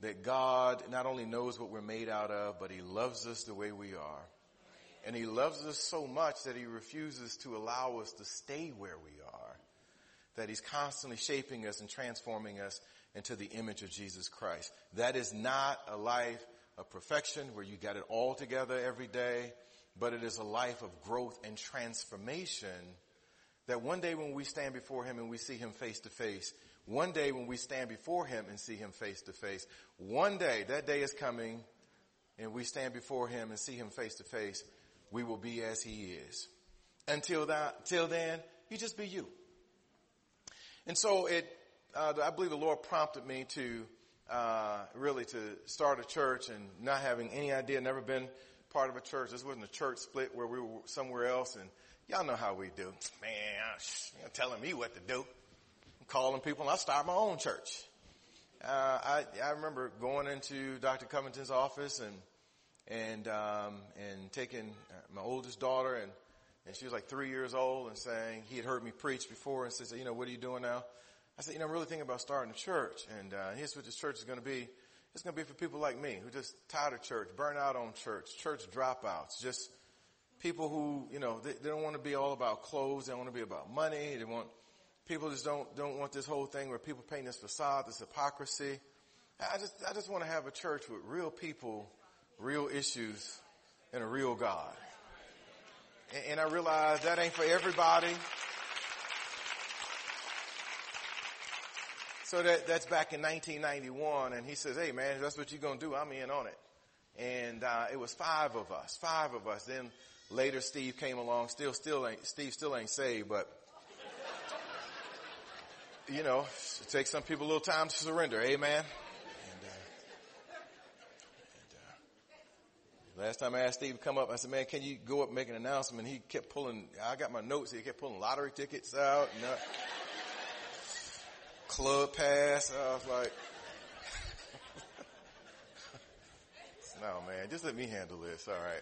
that God not only knows what we're made out of, but he loves us the way we are. And he loves us so much that he refuses to allow us to stay where we are, that he's constantly shaping us and transforming us into the image of Jesus Christ. That is not a life of perfection where you got it all together every day, but it is a life of growth and transformation that one day when we stand before him and we see him face to face, one day when we stand before him and see him face to face, one day, that day is coming, and we stand before him and see him face to face, we will be as he is. Till then, you just be you. And so I believe the Lord prompted me to really to start a church, and not having any idea, never been part of a church. This wasn't a church split where we were somewhere else, and y'all know how we do. Man, you're telling me what to do. I'm calling people, and I start my own church. I remember going into Dr. Covington's office and taking my oldest daughter, and she was like 3 years old, and saying, he had heard me preach before, and said, what are you doing now? I said, I'm really thinking about starting a church, and here's what this church is going to be. It's going to be for people like me who just tired of church, burn out on church dropouts, just people who, they don't want to be all about clothes. They don't want to be about money. People just don't want this whole thing where people paint this facade, this hypocrisy. I just want to have a church with real people, real issues, and a real God. And I realize that ain't for everybody. So that's back in 1991, and he says, hey man, if that's what you're going to do, I'm in on it. And it was five of us. Then later Steve came along, Steve still ain't saved, but it takes some people a little time to surrender, amen. Last time I asked Steve to come up, I said, man, can you go up and make an announcement? He kept pulling, I got my notes, he kept pulling lottery tickets out, club pass. I was like, no, man, just let me handle this. All right.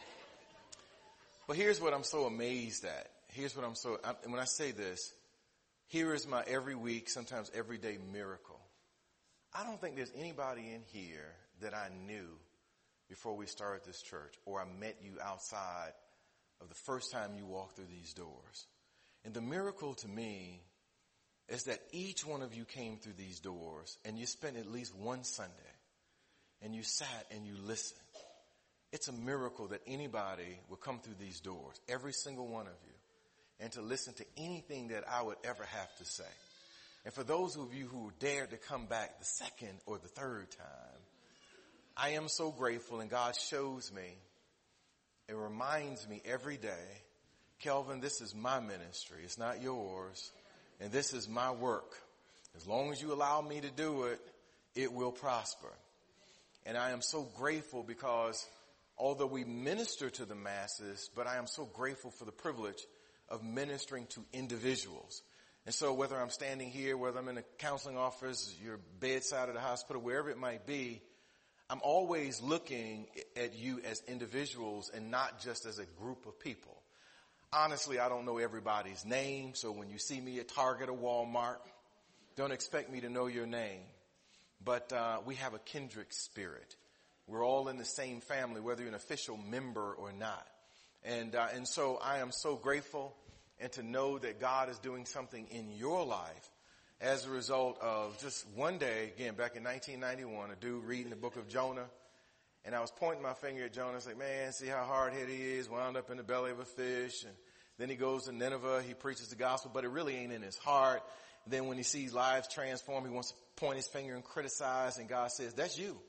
But here's what I'm so amazed at. When I say this, here is my every week, sometimes every day miracle. I don't think there's anybody in here that I knew before we started this church, or I met you outside of the first time you walked through these doors. And the miracle to me is that each one of you came through these doors and you spent at least one Sunday and you sat and you listened. It's a miracle that anybody would come through these doors, every single one of you, and to listen to anything that I would ever have to say. And for those of you who dared to come back the second or the third time, I am so grateful, and God shows me, it reminds me every day, Kelvin, this is my ministry. It's not yours. And this is my work. As long as you allow me to do it, it will prosper. And I am so grateful because although we minister to the masses, but I am so grateful for the privilege of ministering to individuals. And so whether I'm standing here, whether I'm in a counseling office, your bedside at the hospital, wherever it might be, I'm always looking at you as individuals and not just as a group of people. Honestly, I don't know everybody's name, so when you see me at Target or Walmart, don't expect me to know your name. But we have a kindred spirit. We're all in the same family, whether you're an official member or not. And so I am so grateful, and to know that God is doing something in your life as a result of just one day, again, back in 1991, a dude reading the book of Jonah. And I was pointing my finger at Jonah. I was like, man, see how hard-headed he is, wound up in the belly of a fish. And then he goes to Nineveh. He preaches the gospel, but it really ain't in his heart. And then when he sees lives transform, he wants to point his finger and criticize. And God says, that's you.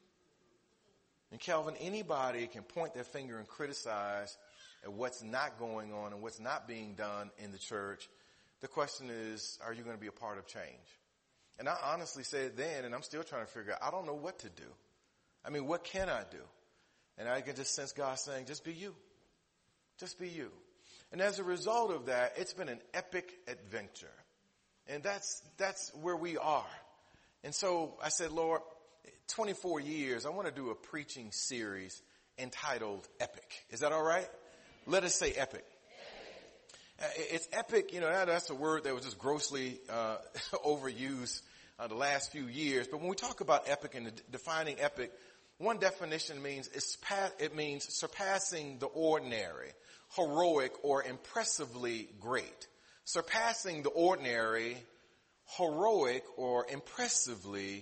And Kelvin, anybody can point their finger and criticize at what's not going on and what's not being done in the church. The question is, are you going to be a part of change? And I honestly said then, and I'm still trying to figure out, I don't know what to do. I mean, what can I do? And I can just sense God saying, just be you. Just be you. And as a result of that, it's been an epic adventure. And that's where we are. And so I said, Lord, 24 years, I want to do a preaching series entitled Epic. Is that all right? Let us say epic. It's epic, that's a word that was just grossly overused the last few years. But when we talk about epic and defining epic, one definition means it means surpassing the ordinary, heroic, or impressively great. Surpassing the ordinary, heroic, or impressively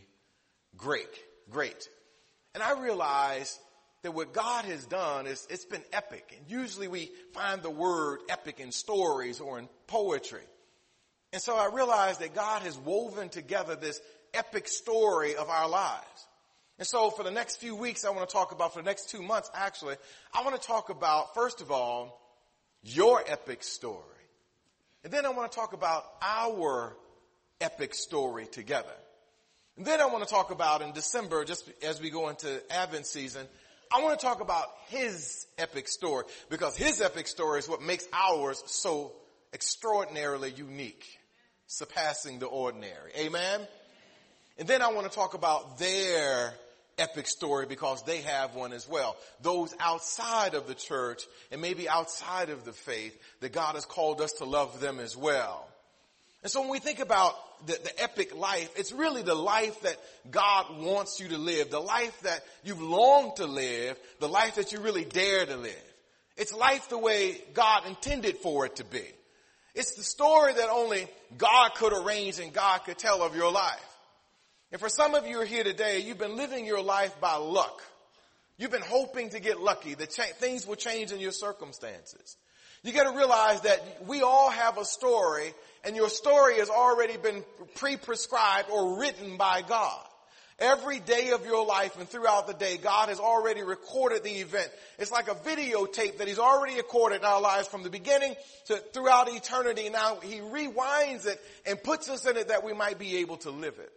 great. And I realize that what God has done is it's been epic. And usually we find the word epic in stories or in poetry. And so I realized that God has woven together this epic story of our lives. And so for the next few weeks, I want to talk about, for the next 2 months actually, I want to talk about, first of all, your epic story. And then I want to talk about our epic story together. And then I want to talk about in December, just as we go into Advent season, I want to talk about his epic story, because his epic story is what makes ours so extraordinarily unique, surpassing the ordinary. Amen? And then I want to talk about their epic story, because they have one as well. Those outside of the church and maybe outside of the faith, that God has called us to love them as well. And so when we think about the epic life, it's really the life that God wants you to live, the life that you've longed to live, the life that you really dare to live. It's life the way God intended for it to be. It's the story that only God could arrange and God could tell of your life. And for some of you who are here today, you've been living your life by luck. You've been hoping to get lucky, that things will change in your circumstances. You got to realize that we all have a story, and your story has already been pre-prescribed or written by God. Every day of your life and throughout the day, God has already recorded the event. It's like a videotape that he's already recorded in our lives from the beginning to throughout eternity. Now he rewinds it and puts us in it that we might be able to live it.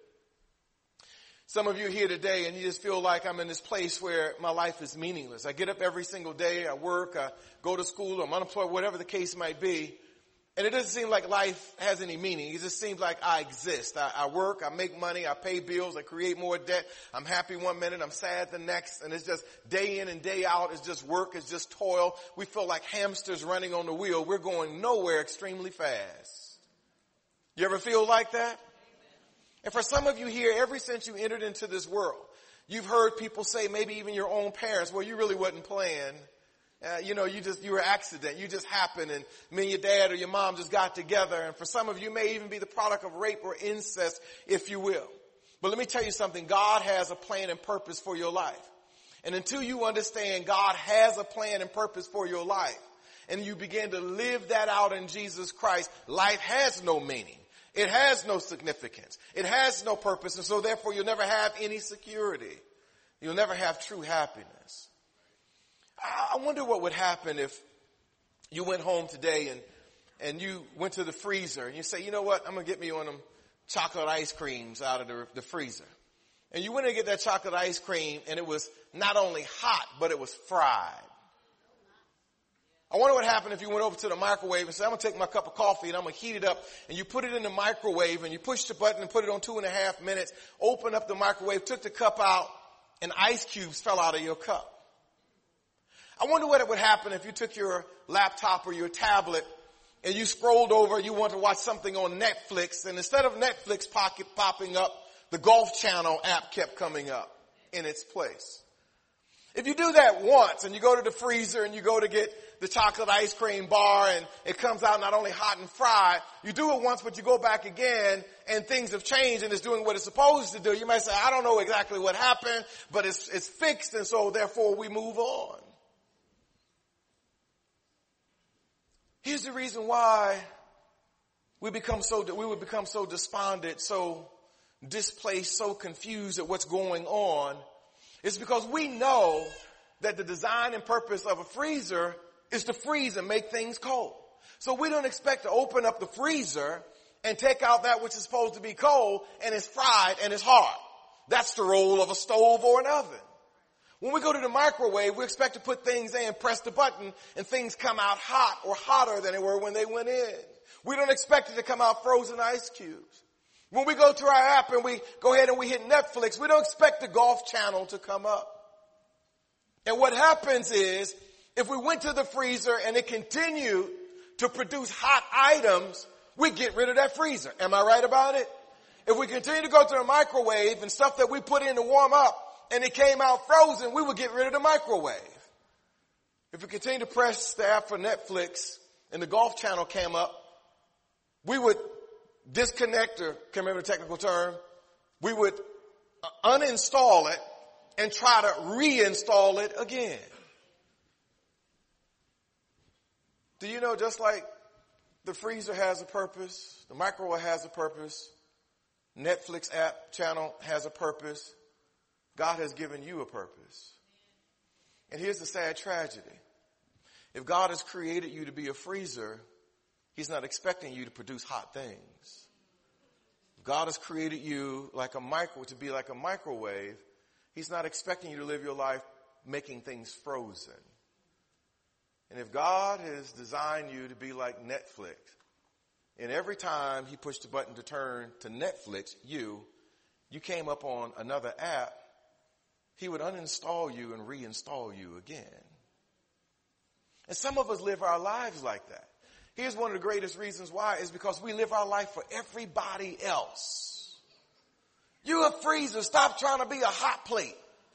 Some of you are here today and you just feel like I'm in this place where my life is meaningless. I get up every single day, I work, I go to school, I'm unemployed, whatever the case might be. And it doesn't seem like life has any meaning. It just seems like I exist. I work, I make money, I pay bills, I create more debt. I'm happy one minute, I'm sad the next. And it's just day in and day out. It's just work, it's just toil. We feel like hamsters running on the wheel. We're going nowhere extremely fast. You ever feel like that? And for some of you here, ever since you entered into this world, you've heard people say, maybe even your own parents, well, you really wasn't planned. You were an accident. You just happened, and me and your dad or your mom just got together. And for some of you, may even be the product of rape or incest, if you will. But let me tell you something. God has a plan and purpose for your life. And until you understand God has a plan and purpose for your life, and you begin to live that out in Jesus Christ, life has no meaning. It has no significance. It has no purpose. And so therefore you'll never have any security. You'll never have true happiness. I wonder what would happen if you went home today and you went to the freezer and you say, you know what, I'm going to get me one of them chocolate ice creams out of the freezer. And you went and get that chocolate ice cream and it was not only hot, but it was fried. I wonder what happened if you went over to the microwave and said, I'm going to take my cup of coffee and I'm going to heat it up, and you put it in the microwave and you push the button and put it on 2.5 minutes, open up the microwave, took the cup out, and ice cubes fell out of your cup. I wonder what would happen if you took your laptop or your tablet and you scrolled over and you wanted to watch something on Netflix, and instead of Netflix popping up, the Golf Channel app kept coming up in its place. If you do that once and you go to the freezer and you go to get the chocolate ice cream bar and it comes out not only hot and fried, you do it once but you go back again and things have changed and it's doing what it's supposed to do. You might say, I don't know exactly what happened, but it's fixed, and so therefore we move on. Here's the reason why we would become so despondent, so displaced, so confused at what's going on. It's because we know that the design and purpose of a freezer is to freeze and make things cold. So we don't expect to open up the freezer and take out that which is supposed to be cold and it's fried and it's hard. That's the role of a stove or an oven. When we go to the microwave, we expect to put things in, press the button, and things come out hot or hotter than they were when they went in. We don't expect it to come out frozen ice cubes. When we go to our app and we go ahead and we hit Netflix, we don't expect the Golf Channel to come up. And what happens is, if we went to the freezer and it continued to produce hot items, we get rid of that freezer. Am I right about it? If we continue to go to the microwave and stuff that we put in to warm up and it came out frozen, we would get rid of the microwave. If we continue to press the app for Netflix and the Golf Channel came up, we would disconnect, or can't remember the technical term, we would uninstall it and try to reinstall it again. Do you know, just like the freezer has a purpose, the microwave has a purpose, Netflix app channel has a purpose, God has given you a purpose. And here's the sad tragedy. If God has created you to be a freezer, He's not expecting you to produce hot things. If God has created you to be like a microwave, He's not expecting you to live your life making things frozen. And if God has designed you to be like Netflix, and every time He pushed the button to turn to Netflix, you came up on another app, He would uninstall you and reinstall you again. And some of us live our lives like that. Here's one of the greatest reasons why, is because we live our life for everybody else. You a freezer, stop trying to be a hot plate.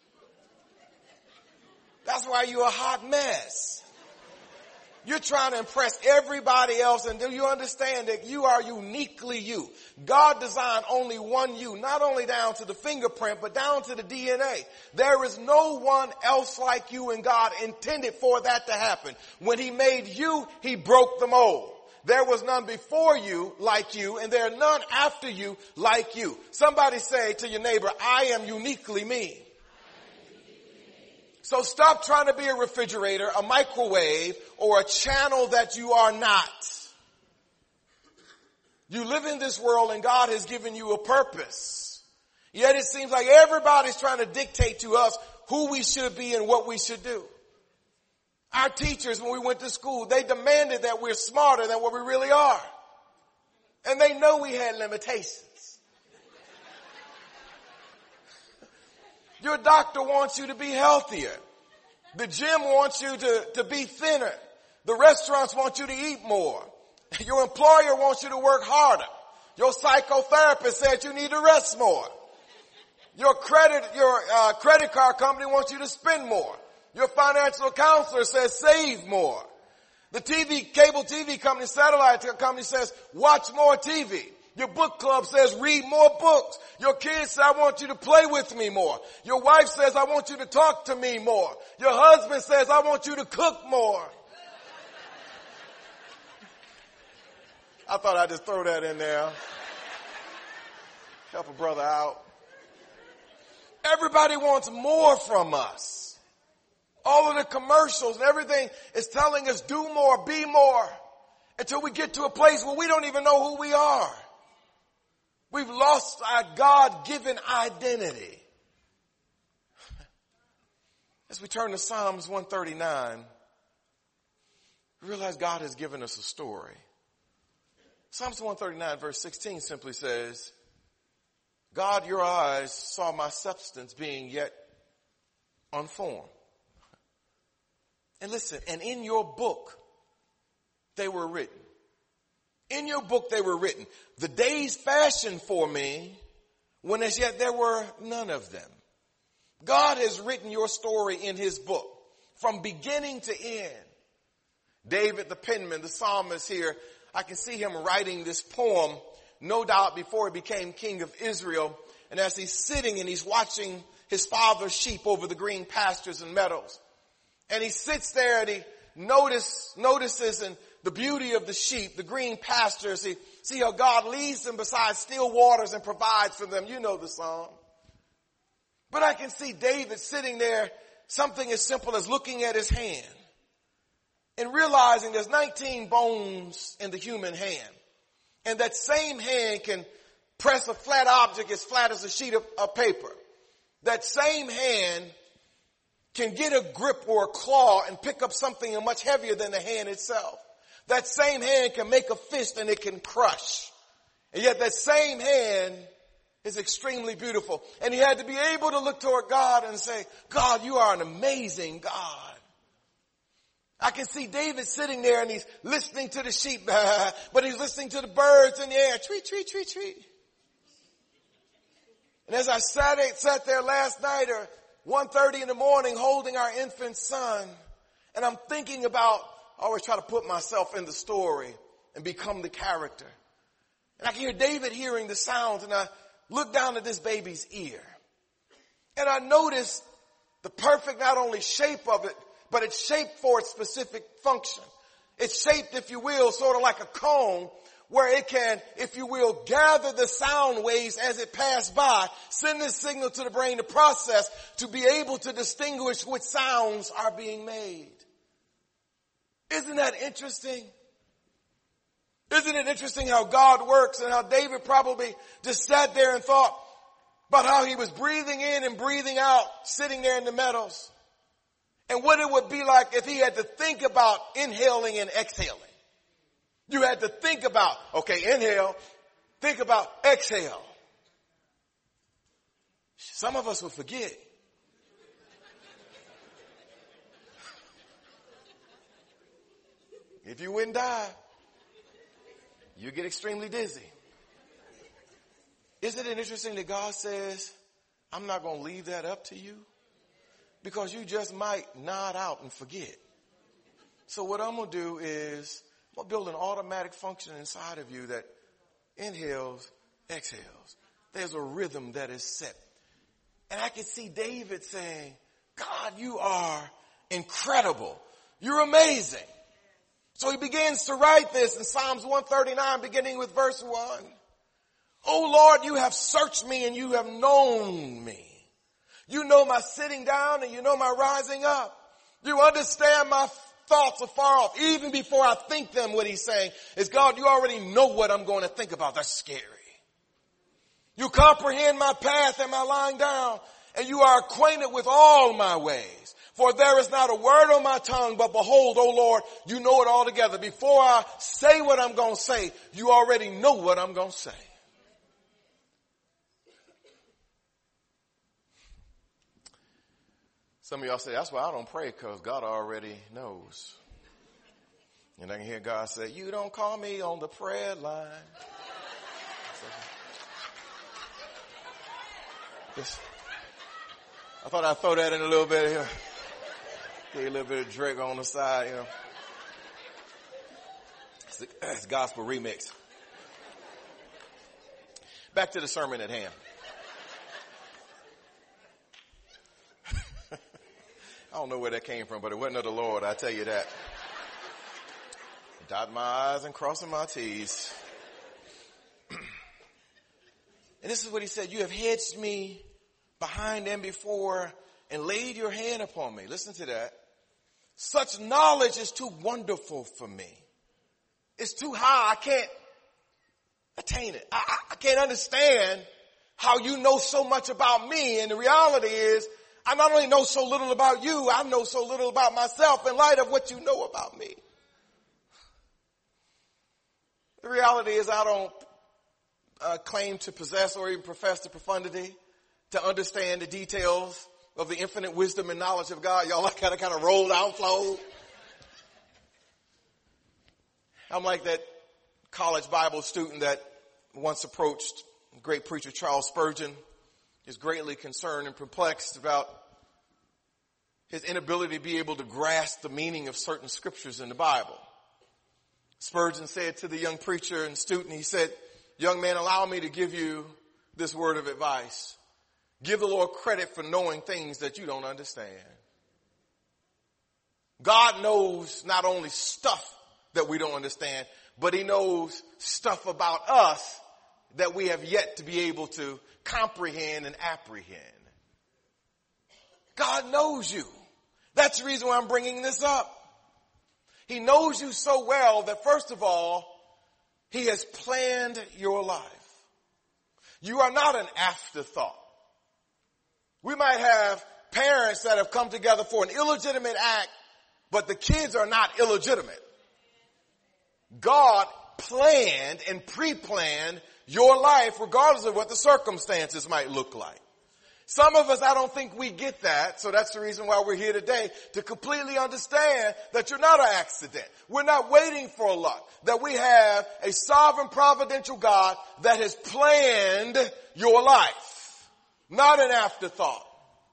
That's why you're a hot mess. You're trying to impress everybody else, and do you understand that you are uniquely you? God designed only one you, not only down to the fingerprint, but down to the DNA. There is no one else like you, and God intended for that to happen. When He made you, He broke the mold. There was none before you like you, and there are none after you like you. Somebody say to your neighbor, I am uniquely me. So stop trying to be a refrigerator, a microwave, or a channel that you are not. You live in this world and God has given you a purpose. Yet it seems like everybody's trying to dictate to us who we should be and what we should do. Our teachers, when we went to school, they demanded that we're smarter than what we really are. And they know we had limitations. Your doctor wants you to be healthier. The gym wants you to be thinner. The restaurants want you to eat more. Your employer wants you to work harder. Your psychotherapist said you need to rest more. Your credit card company wants you to spend more. Your financial counselor says save more. The cable TV company, satellite company says watch more TV. Your book club says read more books. Your kids say, I want you to play with me more. Your wife says, I want you to talk to me more. Your husband says, I want you to cook more. I thought I'd just throw that in there. Help a brother out. Everybody wants more from us. All of the commercials and everything is telling us do more, be more, until we get to a place where we don't even know who we are. We've lost our God-given identity. As we turn to Psalms 139, we realize God has given us a story. Psalms 139 verse 16 simply says, God, your eyes saw my substance being yet unformed. And listen, and in your book, they were written. In your book they were written. The days fashioned for me, when as yet there were none of them. God has written your story in His book, from beginning to end. David, the penman, the psalmist here, I can see him writing this poem, no doubt before he became king of Israel. And as he's sitting and he's watching his father's sheep over the green pastures and meadows. And he sits there and he notices and the beauty of the sheep, the green pastures. He see how God leads them beside still waters and provides for them. You know the song. But I can see David sitting there, something as simple as looking at his hand and realizing there's 19 bones in the human hand. And that same hand can press a flat object as flat as a sheet of paper. That same hand can get a grip or a claw and pick up something much heavier than the hand itself. That same hand can make a fist and it can crush. And yet that same hand is extremely beautiful. And he had to be able to look toward God and say, God, you are an amazing God. I can see David sitting there and he's listening to the sheep, but he's listening to the birds in the air. Tweet, tweet, tweet, tweet. And as I sat there last night or 1:30 in the morning holding our infant son, and I'm thinking about, I always try to put myself in the story and become the character. And I can hear David hearing the sounds, and I look down at this baby's ear. And I noticed the perfect not only shape of it, but it's shaped for its specific function. It's shaped, if you will, sort of like a cone, where it can, if you will, gather the sound waves as it passed by, send this signal to the brain to process, to be able to distinguish which sounds are being made. Isn't that interesting? Isn't it interesting how God works, and how David probably just sat there and thought about how he was breathing in and breathing out, sitting there in the meadows, and what it would be like if he had to think about inhaling and exhaling. You had to think about, okay, inhale, think about exhale. Some of us will forget. If you wouldn't die, you get extremely dizzy. Isn't it interesting that God says, I'm not going to leave that up to you? Because you just might nod out and forget. So what I'm going to do is, I'm going to build an automatic function inside of you that inhales, exhales. There's a rhythm that is set. And I can see David saying, God, you are incredible. You're amazing. So he begins to write this in Psalms 139, beginning with verse 1. Oh Lord, you have searched me and you have known me. You know my sitting down and you know my rising up. You understand my thoughts afar off. Even before I think them, what he's saying is, God, you already know what I'm going to think about. That's scary. You comprehend my path and my lying down, and you are acquainted with all my ways. For there is not a word on my tongue, but behold, O Lord, you know it all together. Before I say what I'm going to say, you already know what I'm going to say. Some of y'all say, that's why I don't pray, because God already knows. And I can hear God say, you don't call me on the prayer line. I thought I'd throw that in a little bit here. Get a little bit of Drake on the side, you know. It's gospel remix. Back to the sermon at hand. I don't know where that came from, but it wasn't of the Lord, I tell you that. Dotting my I's and crossing my T's. And this is what he said, you have hedged me behind and before and laid your hand upon me. Listen to that. Such knowledge is too wonderful for me. It's too high. I can't attain it. I can't understand how you know so much about me. And the reality is, I not only know so little about you, I know so little about myself in light of what you know about me. The reality is I don't claim to possess or even profess the profundity to understand the details of the infinite wisdom and knowledge of God. Y'all kind of rolled out flow. I'm like that college Bible student that once approached great preacher Charles Spurgeon. Is greatly concerned and perplexed about his inability to be able to grasp the meaning of certain scriptures in the Bible. Spurgeon said to the young preacher and student, he said, young man, allow me to give you this word of advice. Give the Lord credit for knowing things that you don't understand. God knows not only stuff that we don't understand, but he knows stuff about us that we have yet to be able to comprehend and apprehend. God knows you. That's the reason why I'm bringing this up. He knows you so well that first of all, he has planned your life. You are not an afterthought. We might have parents that have come together for an illegitimate act, but the kids are not illegitimate. God planned and pre-planned your life regardless of what the circumstances might look like. Some of us, I don't think we get that, so that's the reason why we're here today, to completely understand that you're not an accident. We're not waiting for luck, that we have a sovereign providential God that has planned your life. not an afterthought.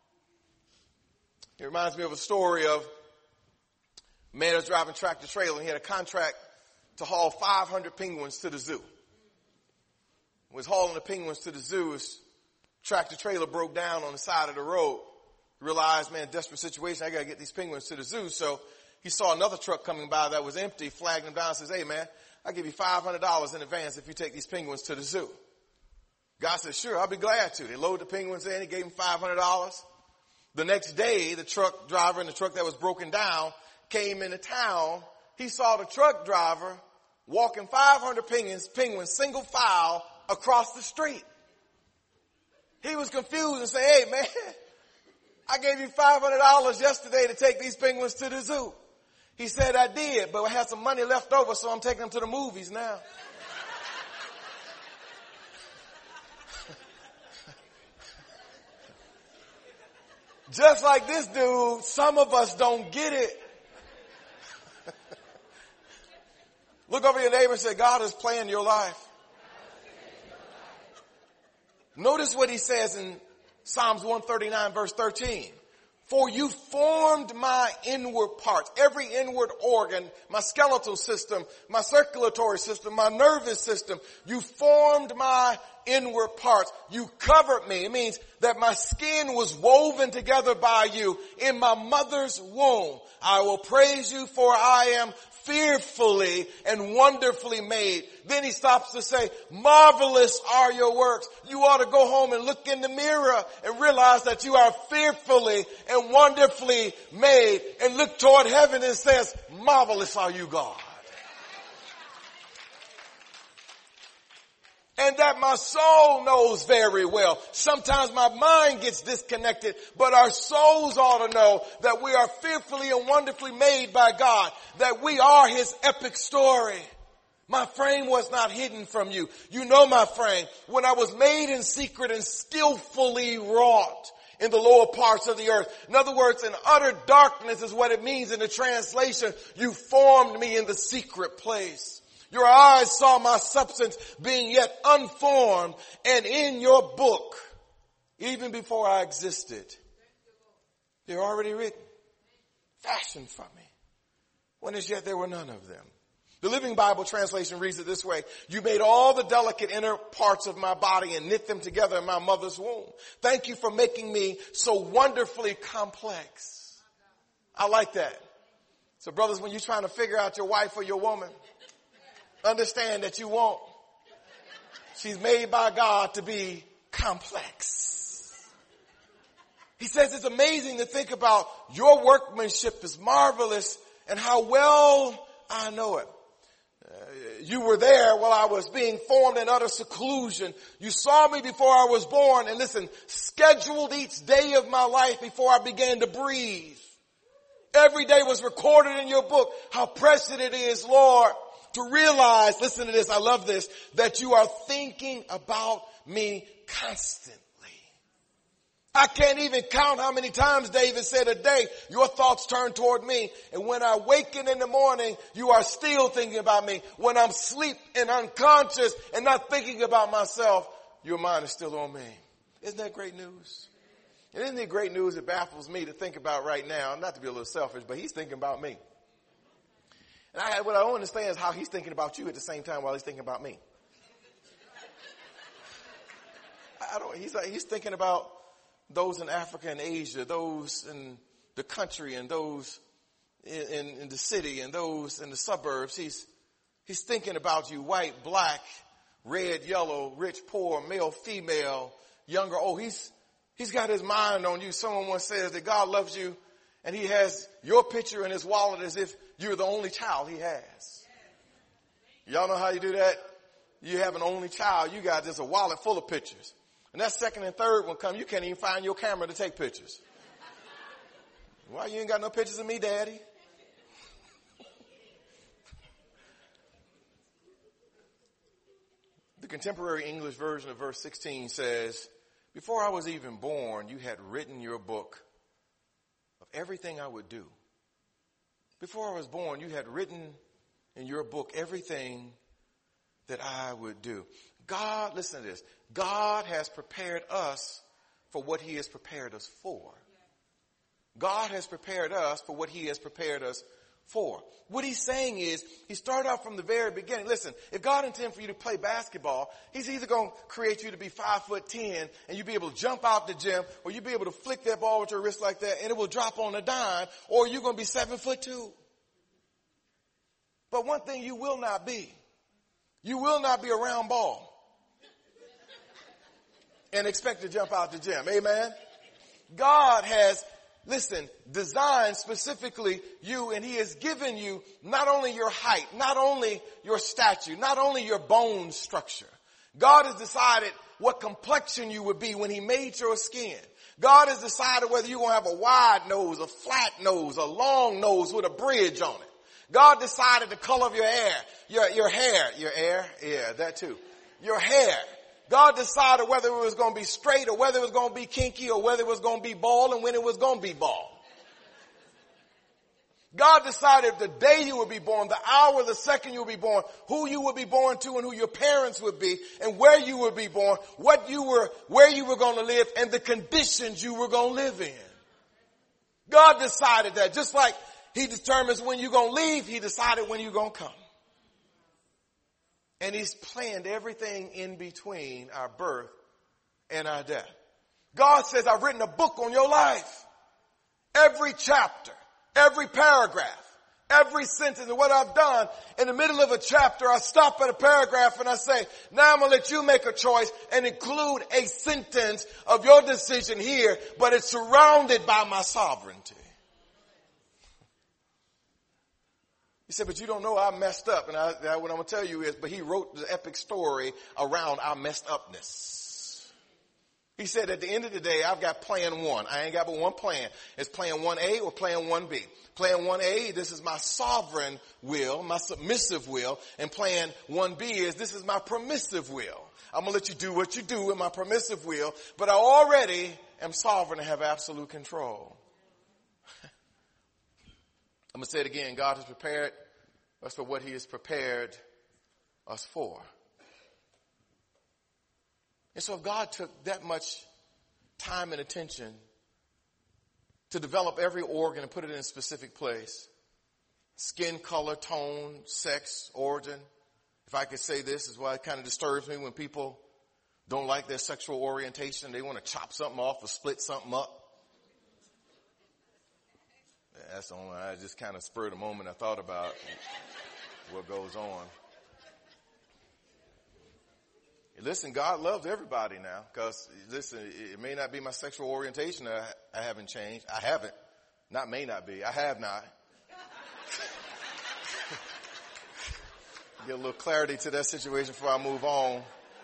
It reminds me of a story of a man who was driving tractor trailer and he had a contract to haul 500 penguins to the zoo. When he was hauling the penguins to the zoo, his tractor trailer broke down on the side of the road. He realized, man, desperate situation, I got to get these penguins to the zoo. So he saw another truck coming by that was empty, flagged him down and says, hey, man, I'll give you $500 in advance if you take these penguins to the zoo. Guy said, sure, I'll be glad to. They loaded the penguins in. He gave him $500. The next day, the truck driver in the truck that was broken down came into town. He saw the truck driver walking 500 penguins single file across the street. He was confused and said, hey, man, I gave you $500 yesterday to take these penguins to the zoo. He said, I did, but I had some money left over, so I'm taking them to the movies now. Just like this dude, some of us don't get it. Look over your neighbor and say, God is playing your life. Notice what he says in Psalms 139 verse 13. For you formed my inward parts, every inward organ, my skeletal system, my circulatory system, my nervous system. You formed my inward parts. You covered me. It means that my skin was woven together by you in my mother's womb. I will praise you, for I am fearfully and wonderfully made. Then he stops to say, marvelous are your works. You ought to go home and look in the mirror and realize that you are fearfully and wonderfully made, and look toward heaven and says, marvelous are you, God. And that my soul knows very well. Sometimes my mind gets disconnected, but our souls ought to know that we are fearfully and wonderfully made by God, that we are his epic story. My frame was not hidden from you. You know my frame. When I was made in secret and skillfully wrought in the lower parts of the earth. In other words, in utter darkness is what it means in the translation. You formed me in the secret place. Your eyes saw my substance being yet unformed, and in your book, even before I existed, they're already written, fashioned for me, when as yet there were none of them. The Living Bible translation reads it this way: you made all the delicate inner parts of my body and knit them together in my mother's womb. Thank you for making me so wonderfully complex. I like that. So brothers, when you're trying to figure out your wife or your woman, understand that you won't. She's made by God to be complex. He says it's amazing to think about your workmanship is marvelous and how well I know it. You were there while I was being formed in utter seclusion. You saw me before I was born, and listen, scheduled each day of my life before I began to breathe. Every day was recorded in your book. How precious it is, Lord, to realize, listen to this, I love this, that you are thinking about me constantly. I can't even count how many times David said a day, your thoughts turn toward me. And when I waken in the morning, you are still thinking about me. When I'm asleep and unconscious and not thinking about myself, your mind is still on me. Isn't that great news? And isn't it great news? It baffles me to think about right now, not to be a little selfish, but he's thinking about me. And what I don't understand is how he's thinking about you at the same time while he's thinking about me. He's thinking about those in Africa and Asia, those in the country and those in the city and those in the suburbs. He's thinking about you, white, black, red, yellow, rich, poor, male, female, younger, old. He's got his mind on you. Someone once says that God loves you and he has your picture in his wallet as if you're the only child he has. Y'all know how you do that? You have an only child, you got just a wallet full of pictures. And that second and third one come, you can't even find your camera to take pictures. Why you ain't got no pictures of me, Daddy? The contemporary English version of verse 16 says, before I was even born, you had written your book of everything I would do. Before I was born, you had written in your book everything that I would do. God, listen to this. God has prepared us for what he has prepared us for. God has prepared us for what he has prepared us for. What he's saying is, he started out from the very beginning. Listen, if God intended for you to play basketball, he's either going to create you to be 5'10" and you be able to jump out the gym, or you be able to flick that ball with your wrist like that and it will drop on a dime, or you're going to be 7'2". But one thing you will not be a round ball and expect to jump out the gym. Amen? God has, designed specifically you, and he has given you not only your height, not only your stature, not only your bone structure. God has decided what complexion you would be when he made your skin. God has decided whether you're going to have a wide nose, a flat nose, a long nose with a bridge on it. God decided the color of your hair, your hair, yeah, that too. Your hair. God decided whether it was going to be straight or whether it was going to be kinky or whether it was going to be bald and when it was going to be bald. God decided the day you would be born, the hour, the second you would be born, who you would be born to and who your parents would be and where you would be born, where you were going to live and the conditions you were going to live in. God decided that. Just like he determines when you're going to leave, he decided when you're going to come. And he's planned everything in between our birth and our death. God says, I've written a book on your life. Every chapter, every paragraph, every sentence of what I've done. In the middle of a chapter, I stop at a paragraph and I say, now I'm going to let you make a choice and include a sentence of your decision here, but it's surrounded by my sovereignty. He said, but you don't know I messed up. And what I'm going to tell you is, but he wrote the epic story around our messed upness. He said, at the end of the day, I've got plan one. I ain't got but one plan. It's plan 1A or plan 1B. Plan 1A, this is my sovereign will, my submissive will. And plan 1B is, this is my permissive will. I'm going to let you do what you do with my permissive will, but I already am sovereign and have absolute control. I'm going to say it again. God has prepared us for what he has prepared us for. And so if God took that much time and attention to develop every organ and put it in a specific place, skin color, tone, sex, origin, if I could say this, is why it kind of disturbs me when people don't like their sexual orientation. They want to chop something off or split something up. That's the only, I just kind of spurred a moment I thought about what goes on. Listen, God loves everybody now because, listen, it may not be my sexual orientation that I haven't changed. I haven't. Not may not be. I have not. Get a little clarity to that situation before I move on.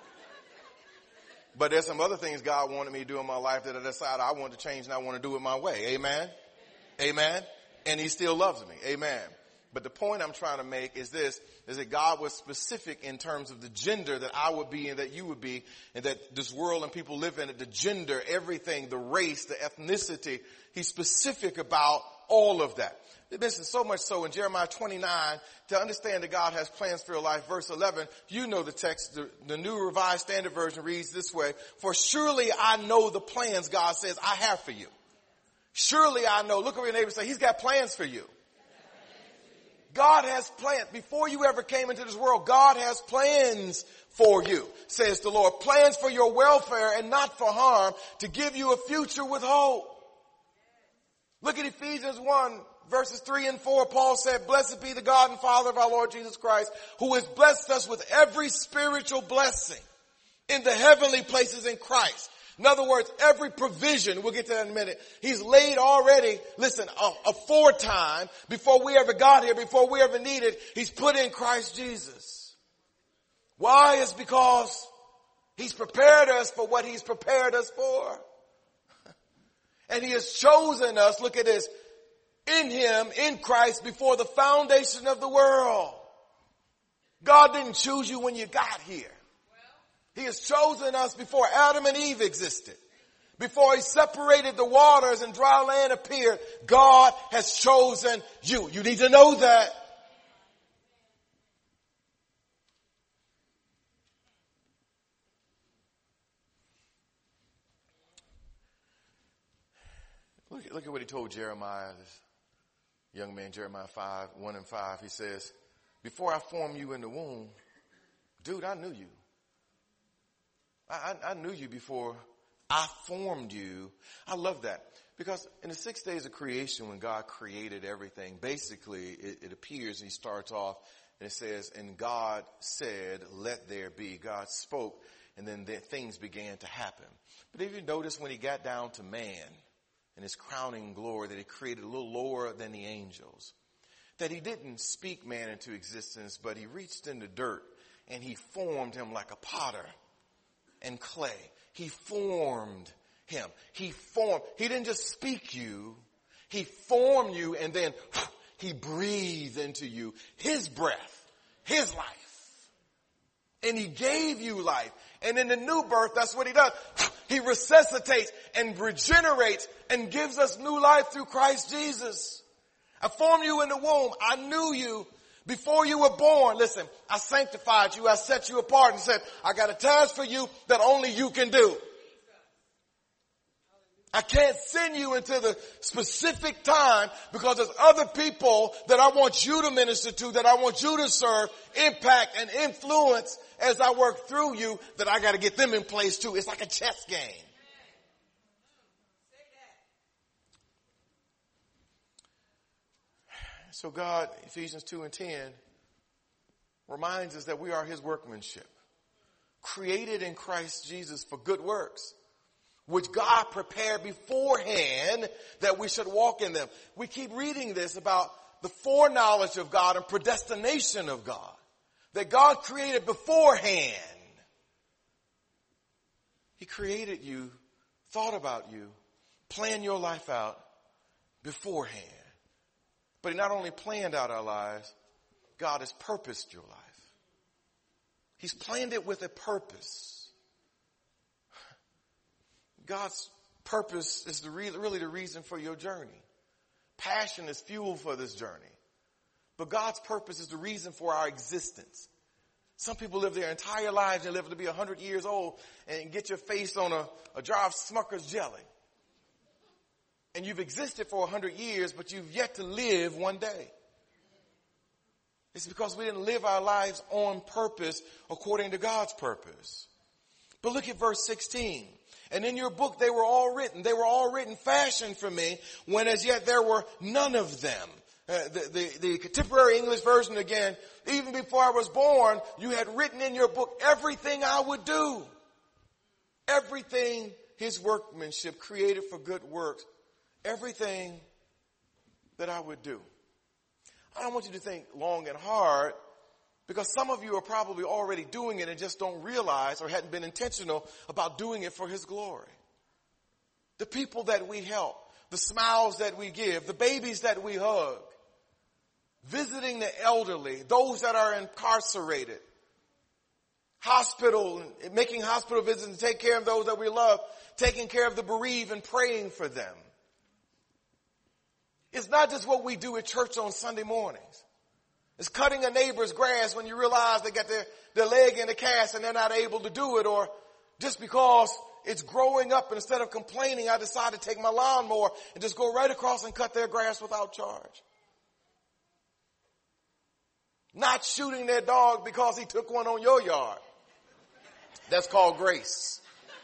But there's some other things God wanted me to do in my life that I decided I want to change and I want to do it my way. Amen? Amen. And he still loves me. Amen. But the point I'm trying to make is this, is that God was specific in terms of the gender that I would be and that you would be, and that this world and people live in it, the gender, everything, the race, the ethnicity. He's specific about all of that. This is so much so in Jeremiah 29, to understand that God has plans for your life. Verse 11, you know the text, the New Revised Standard Version reads this way, for surely I know the plans, God says, I have for you. Surely I know. Look over your neighbor and say, he's got plans for you. God has plans. Before you ever came into this world, God has plans for you, says the Lord. Plans for your welfare and not for harm, to give you a future with hope. Look at Ephesians 1, verses 3 and 4. Paul said, blessed be the God and Father of our Lord Jesus Christ, who has blessed us with every spiritual blessing in the heavenly places in Christ. In other words, every provision, we'll get to that in a minute, he's laid already, aforetime, before we ever got here, before we ever needed, he's put in Christ Jesus. Why? It's because he's prepared us for what he's prepared us for. And he has chosen us, look at this, in him, in Christ, before the foundation of the world. God didn't choose you when you got here. He has chosen us before Adam and Eve existed. Before he separated the waters and dry land appeared, God has chosen you. You need to know that. Look at what he told Jeremiah, this young man, Jeremiah 1:5. He says, before I formed you in the womb, dude, I knew you. I knew you before I formed you. I love that. Because in the 6 days of creation, when God created everything, basically it appears, and he starts off, and it says, and God said, let there be. God spoke, and then things began to happen. But if you notice when he got down to man and his crowning glory, that he created a little lower than the angels, that he didn't speak man into existence, but he reached in the dirt and he formed him like a potter and clay. He formed him. He didn't just speak you, he formed you, and then he breathed into you his breath, his life. And he gave you life. And in the new birth, that's what he does. He resuscitates and regenerates and gives us new life through Christ Jesus. I formed you in the womb. I knew you before you were born. Listen, I sanctified you. I set you apart and said, I got a task for you that only you can do. I can't send you into the specific time because there's other people that I want you to minister to, that I want you to serve, impact, and influence as I work through you, that I got to get them in place too. It's like a chess game. So God, Ephesians 2:10, reminds us that we are his workmanship, created in Christ Jesus for good works, which God prepared beforehand that we should walk in them. We keep reading this about the foreknowledge of God and predestination of God, that God created beforehand. He created you, thought about you, planned your life out beforehand. But he not only planned out our lives, God has purposed your life. He's planned it with a purpose. God's purpose is really the reason for your journey. Passion is fuel for this journey. But God's purpose is the reason for our existence. Some people live their entire lives and live to be 100 years old and get your face on a jar of Smucker's jelly. And you've existed for 100 years, but you've yet to live one day. It's because we didn't live our lives on purpose according to God's purpose. But look at verse 16. And in your book they were all written. They were all written fashioned for me, when as yet there were none of them. The contemporary English version again, even before I was born, you had written in your book everything I would do. Everything, his workmanship, created for good works. Everything that I would do. I don't want you to think long and hard, because some of you are probably already doing it and just don't realize or hadn't been intentional about doing it for his glory. The people that we help, the smiles that we give, the babies that we hug, visiting the elderly, those that are incarcerated, making hospital visits and take care of those that we love, taking care of the bereaved and praying for them. It's not just what we do at church on Sunday mornings. It's cutting a neighbor's grass when you realize they got their leg in a cast and they're not able to do it, or just because it's growing up and instead of complaining, I decide to take my lawnmower and just go right across and cut their grass without charge. Not shooting their dog because he took one on your yard. That's called grace.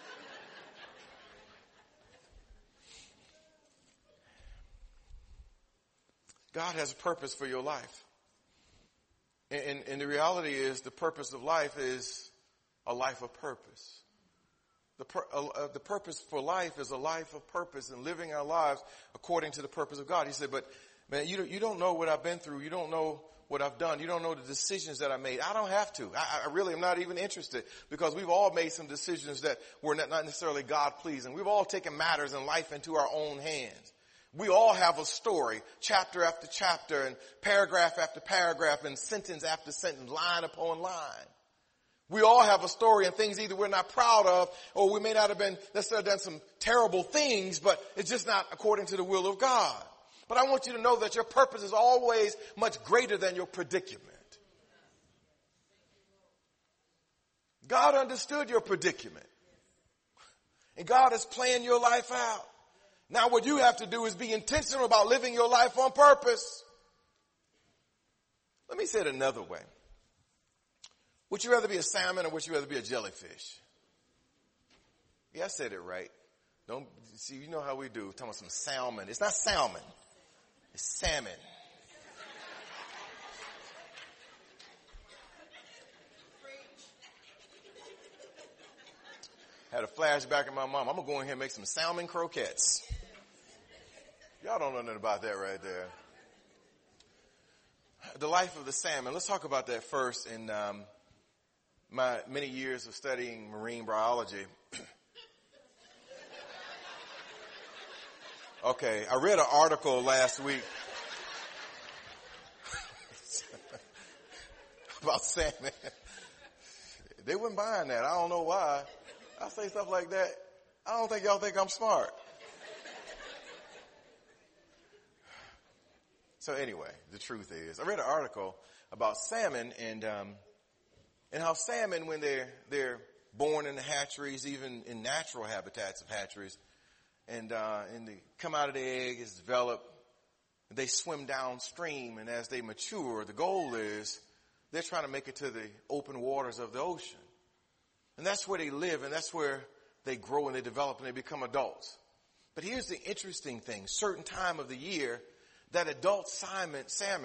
God has a purpose for your life. And the reality is the purpose of life is a life of purpose. The purpose for life is a life of purpose and living our lives according to the purpose of God. He said, but man, you don't know what I've been through. You don't know what I've done. You don't know the decisions that I made. I don't have to. I really am not even interested, because we've all made some decisions that were not necessarily God-pleasing. We've all taken matters in life into our own hands. We all have a story, chapter after chapter and paragraph after paragraph and sentence after sentence, line upon line. We all have a story and things either we're not proud of, or we may not have been necessarily done some terrible things, but it's just not according to the will of God. But I want you to know that your purpose is always much greater than your predicament. God understood your predicament. And God has planned your life out. Now what you have to do is be intentional about living your life on purpose. Let me say it another way. Would you rather be a salmon or would you rather be a jellyfish? Yeah, I said it right. Don't see, you know how we do. We're talking about some salmon. It's not salmon. It's salmon. Had a flashback in my mom. I'm going to go in here and make some salmon croquettes. Y'all don't know nothing about that right there. The life of the salmon. Let's talk about that first. In my many years of studying marine biology. Okay, I read an article last week about salmon. They weren't buying that. I don't know why. I say stuff like that. I don't think y'all think I'm smart. So anyway, the truth is, I read an article about salmon and how salmon, when they're born in the hatcheries, even in natural habitats of hatcheries, and they come out of the egg, is developed, they swim downstream, and as they mature, the goal is they're trying to make it to the open waters of the ocean. And that's where they live, and that's where they grow and they develop and they become adults. But here's the interesting thing. Certain time of the year, that adult salmon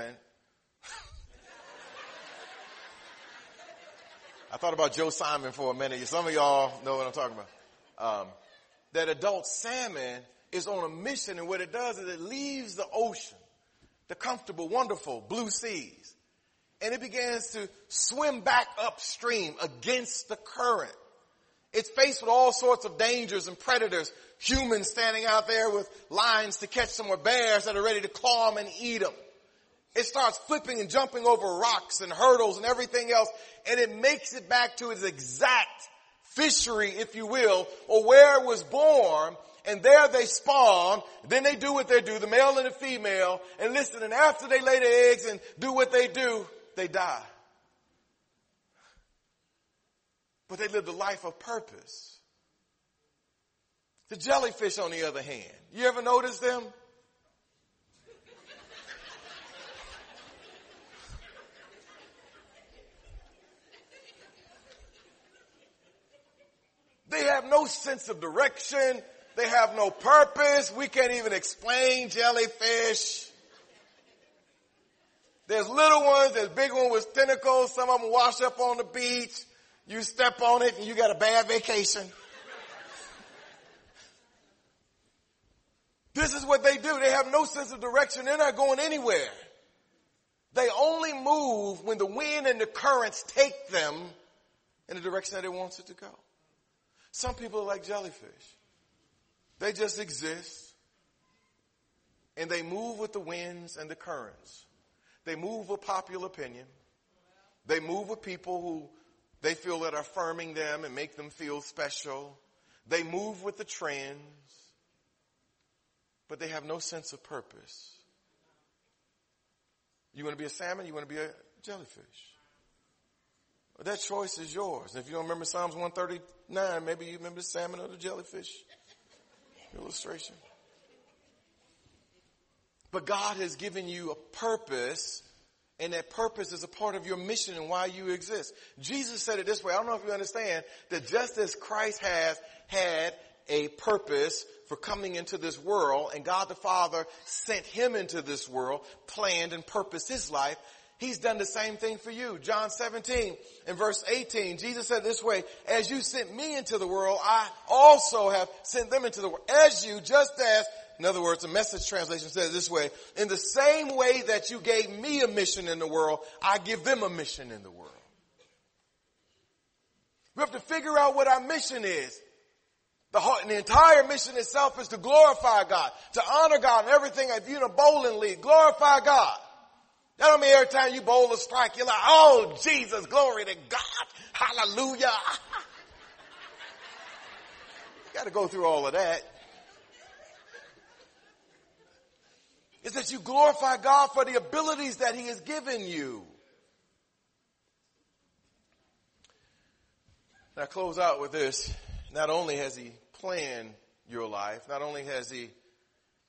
I thought about Joe Simon for a minute. Some of y'all know what I'm talking about. That adult salmon is on a mission, and what it does is it leaves the ocean, the comfortable, wonderful blue seas, and it begins to swim back upstream against the current. It's faced with all sorts of dangers and predators, humans standing out there with lines to catch them, or bears that are ready to claw them and eat them. It starts flipping and jumping over rocks and hurdles and everything else, and it makes it back to its exact fishery, if you will, or where it was born, and there they spawn. Then they do what they do, the male and the female, and listen, and after they lay their eggs and do what they do, they die. But they lived a life of purpose. The jellyfish, on the other hand, you ever notice them? They have no sense of direction. They have no purpose. We can't even explain jellyfish. There's little ones, there's big ones with tentacles. Some of them wash up on the beach. You step on it and you got a bad vacation. This is what they do. They have no sense of direction. They're not going anywhere. They only move when the wind and the currents take them in the direction that it wants it to go. Some people are like jellyfish. They just exist, and they move with the winds and the currents. They move with popular opinion. They move with people who they feel that are affirming them and make them feel special. They move with the trends, but they have no sense of purpose. You want to be a salmon? You want to be a jellyfish? Well, that choice is yours. And if you don't remember Psalms 139, maybe you remember the salmon or the jellyfish illustration. But God has given you a purpose, and that purpose is a part of your mission and why you exist. Jesus said it this way. I don't know if you understand that just as Christ has had a purpose for coming into this world, and God the Father sent him into this world, planned and purposed his life, he's done the same thing for you. John 17 and verse 18, Jesus said this way, as you sent me into the world, I also have sent them into the world. As you, just as, in other words, the Message translation says this way, in the same way that you gave me a mission in the world, I give them a mission in the world. We have to figure out what our mission is. The entire mission itself is to glorify God, to honor God in everything. If you're in a bowling league, glorify God. That don't mean every time you bowl a strike, you're like, oh, Jesus, glory to God, hallelujah. You got to go through all of that. It's that you glorify God for the abilities that he has given you. And I close out with this. Not only has he planned your life, not only has he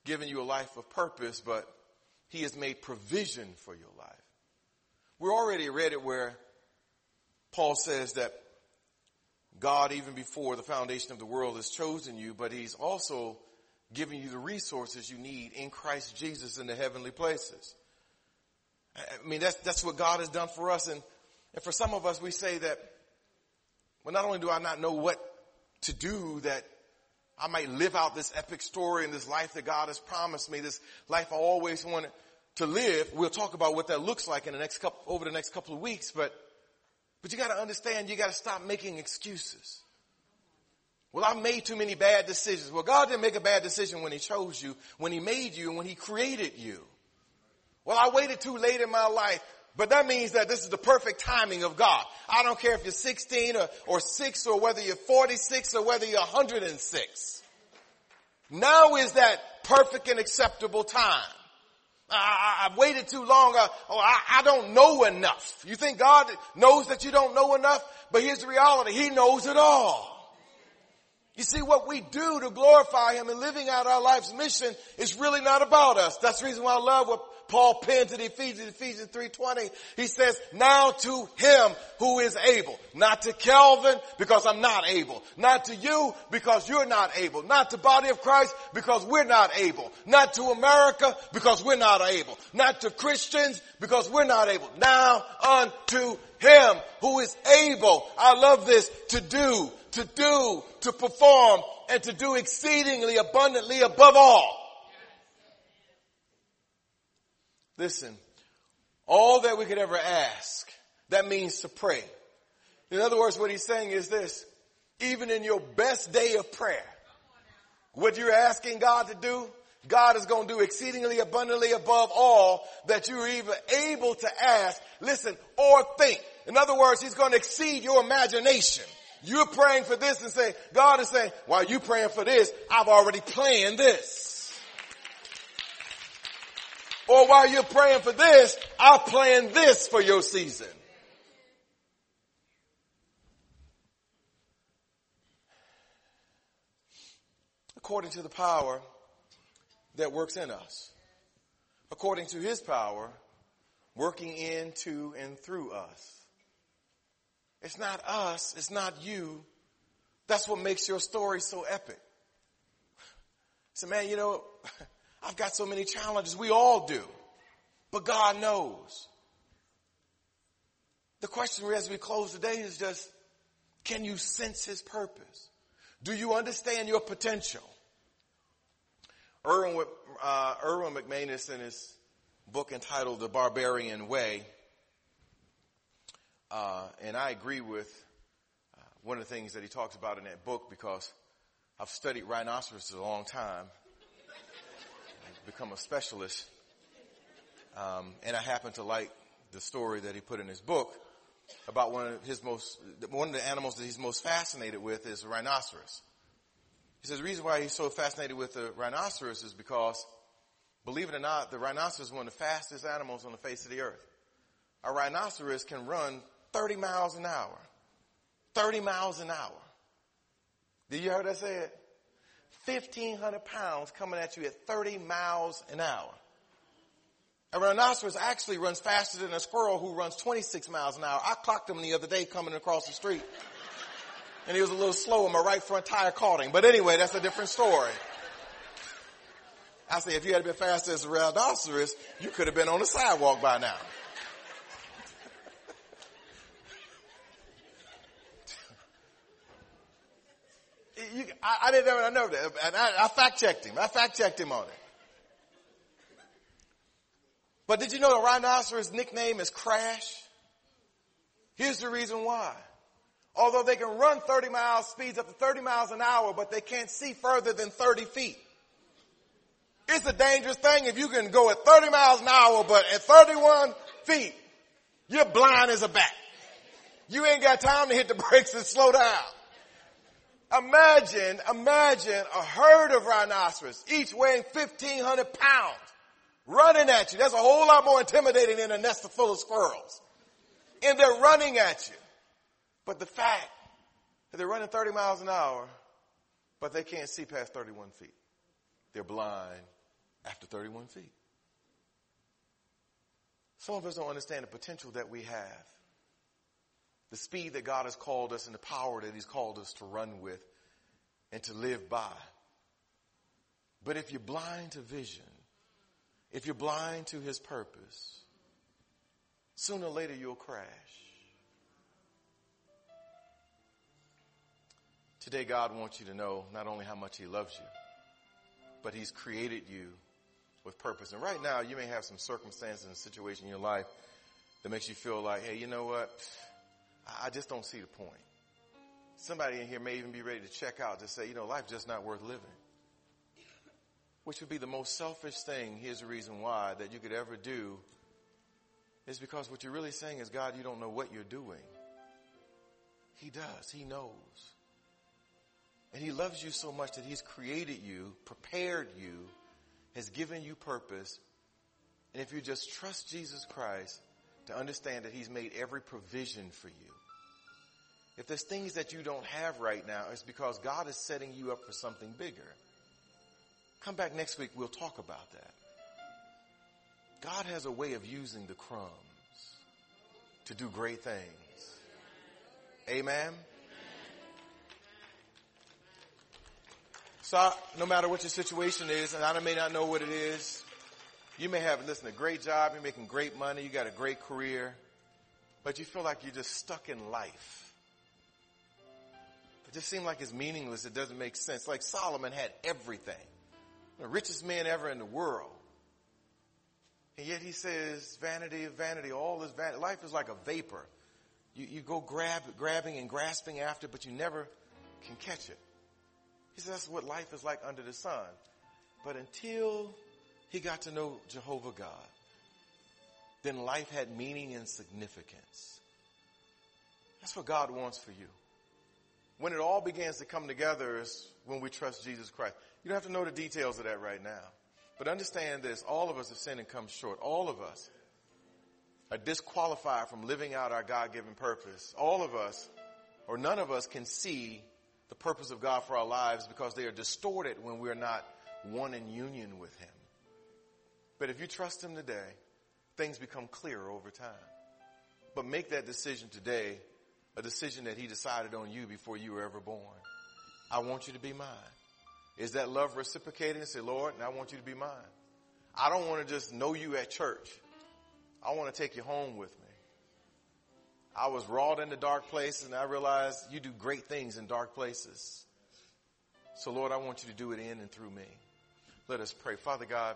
given you a life of purpose, but he has made provision for your life. We already read it where Paul says that God, even before the foundation of the world, has chosen you, but he's also given you the resources you need in Christ Jesus in the heavenly places. I mean, that's what God has done for us. And for some of us, we say that, well, not only do I not know what to do, that I might live out this epic story and this life that God has promised me, this life I always wanted to live. We'll talk about what that looks like over the next couple of weeks, but you got to understand, you got to stop making excuses. Well, I've made too many bad decisions. Well, God didn't make a bad decision when he chose you, when he made you, and when he created you. Well, I waited too late in my life, but that means that this is the perfect timing of God. I don't care if you're 16 or 6 or whether you're 46 or whether you're 106. Now is that perfect and acceptable time. I've waited too long. I don't know enough. You think God knows that you don't know enough? But here's the reality. He knows it all. You see, what we do to glorify him and living out our life's mission is really not about us. That's the reason why I love what Paul penned to the Ephesians 3:20. He says, now to him who is able. Not to Calvin, because I'm not able. Not to you, because you're not able. Not to body of Christ, because we're not able. Not to America, because we're not able. Not to Christians, because we're not able. Now unto him who is able, I love this, to perform, and to do exceedingly abundantly above all. Listen, all that we could ever ask, that means to pray. In other words, what he's saying is this: even in your best day of prayer, what you're asking God to do, God is going to do exceedingly abundantly above all that you're even able to ask, listen, or think. In other words, he's going to exceed your imagination. You're praying for this and say, God is saying, while you're praying for this, I've already planned this. Or while you're praying for this, I've planned this for your season. According to the power that works in us. According to his power working in, to, and through us. It's not us. It's not you. That's what makes your story so epic. So, man, I've got so many challenges. We all do. But God knows. The question as we close today is just, can you sense his purpose? Do you understand your potential? Erwin McManus, in his book entitled The Barbarian Way, and I agree with one of the things that he talks about in that book, because I've studied rhinoceroses a long time. Become a specialist. And I happen to like the story that he put in his book about one of the animals that he's most fascinated with is a rhinoceros. He says the reason why he's so fascinated with the rhinoceros is because, believe it or not, the rhinoceros is one of the fastest animals on the face of the earth. A rhinoceros can run 30 miles an hour. 30 miles an hour. Did you hear that said? 1,500 pounds coming at you at 30 miles an hour. A rhinoceros actually runs faster than a squirrel who runs 26 miles an hour. I clocked him the other day coming across the street. And he was a little slow and my right front tire caught him. But anyway, that's a different story. I say, if you had been faster as a rhinoceros, you could have been on the sidewalk by now. I didn't know that. And I fact-checked him. I fact-checked him on it. But did you know the rhinoceros' nickname is Crash? Here's the reason why. Although they can run 30 miles, speeds up to 30 miles an hour, but they can't see further than 30 feet. It's a dangerous thing if you can go at 30 miles an hour, but at 31 feet, you're blind as a bat. You ain't got time to hit the brakes and slow down. Imagine a herd of rhinoceros, each weighing 1,500 pounds, running at you. That's a whole lot more intimidating than a nest full of squirrels. And they're running at you. But the fact that they're running 30 miles an hour, but they can't see past 31 feet. They're blind after 31 feet. Some of us don't understand the potential that we have, the speed that God has called us and the power that he's called us to run with and to live by. But if you're blind to vision, if you're blind to his purpose, sooner or later you'll crash. Today God wants you to know not only how much he loves you, but he's created you with purpose. And right now you may have some circumstances and situation in your life that makes you feel like, hey, you know what? I just don't see the point. Somebody in here may even be ready to check out to say, you know, life's just not worth living. Which would be the most selfish thing, here's the reason why, that you could ever do, is because what you're really saying is, God, you don't know what you're doing. He does. He knows. And he loves you so much that he's created you, prepared you, has given you purpose. And if you just trust Jesus Christ to understand that he's made every provision for you. If there's things that you don't have right now, it's because God is setting you up for something bigger. Come back next week, we'll talk about that. God has a way of using the crumbs to do great things. Amen? So no matter what your situation is, and I may not know what it is, you may have, listen, a great job, you're making great money, you got a great career, but you feel like you're just stuck in life. It just seems like it's meaningless. It doesn't make sense. Like Solomon had everything. The richest man ever in the world. And yet he says, vanity of vanity, all is vanity. Life is like a vapor. You go grabbing and grasping after, but you never can catch it. He says that's what life is like under the sun. But until he got to know Jehovah God, then life had meaning and significance. That's what God wants for you. When it all begins to come together is when we trust Jesus Christ. You don't have to know the details of that right now. But understand this, all of us have sinned and come short. All of us are disqualified from living out our God-given purpose. All of us, or none of us, can see the purpose of God for our lives because they are distorted when we're not one in union with him. But if you trust him today, things become clearer over time. But make that decision today, a decision that he decided on you before you were ever born. I want you to be mine. Is that love reciprocated and say, Lord, I want you to be mine. I don't want to just know you at church. I want to take you home with me. I was wrought in the dark places and I realized you do great things in dark places. So Lord, I want you to do it in and through me. Let us pray. Father God,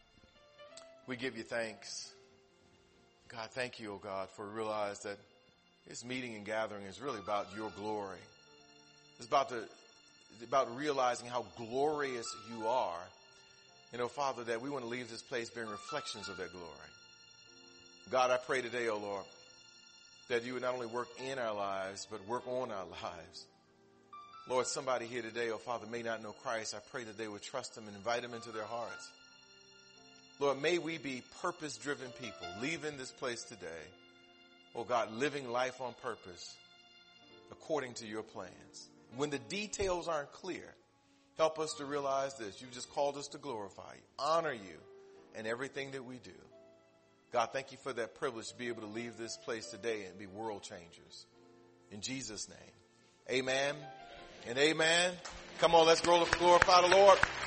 we give you thanks. God, thank you, oh God, for realize that this meeting and gathering is really about your glory. It's about realizing how glorious you are. You know, Father, that we want to leave this place bearing reflections of that glory. God, I pray today, oh Lord, that you would not only work in our lives, but work on our lives. Lord, somebody here today, oh Father, may not know Christ. I pray that they would trust him and invite him into their hearts. Lord, may we be purpose-driven people, leaving this place today, oh God, living life on purpose according to your plans. When the details aren't clear, help us to realize this. You've just called us to glorify you, honor you in everything that we do. God, thank you for that privilege to be able to leave this place today and be world changers. In Jesus' name, amen and amen. Come on, let's glorify the Lord.